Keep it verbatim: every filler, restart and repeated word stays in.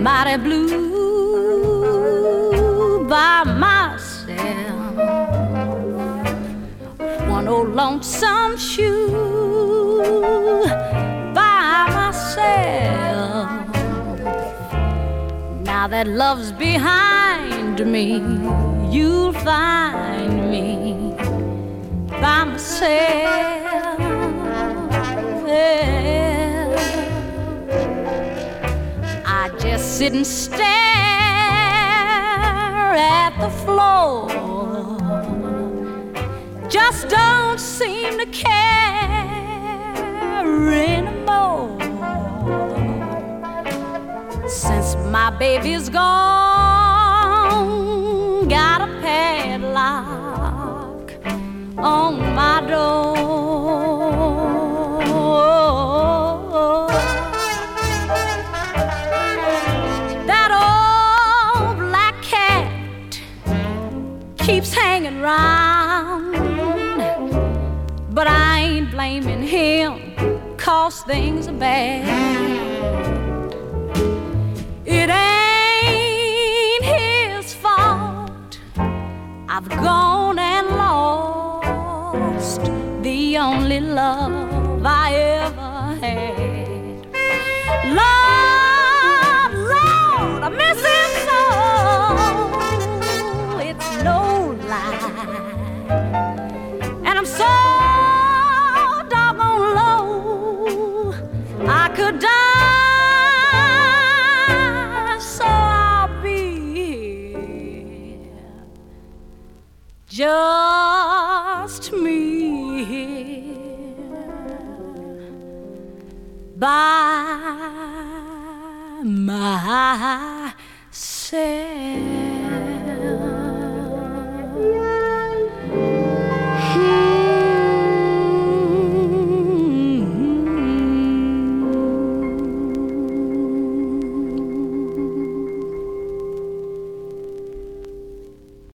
mighty blue by myself. One old lonesome shoe by myself. Now that love's behind me, you'll find me by myself. I just sit and stare at the floor, just don't seem to care anymore. Since my baby's gone, got a padlock on my door. That old black cat keeps hanging round, but I ain't blaming him, 'cause things are bad. It ain't his fault I've gone and lost the only love I ever had. Lord, Lord, I miss him so. It's no lie, and I'm so doggone low I could die. Just me here by myself.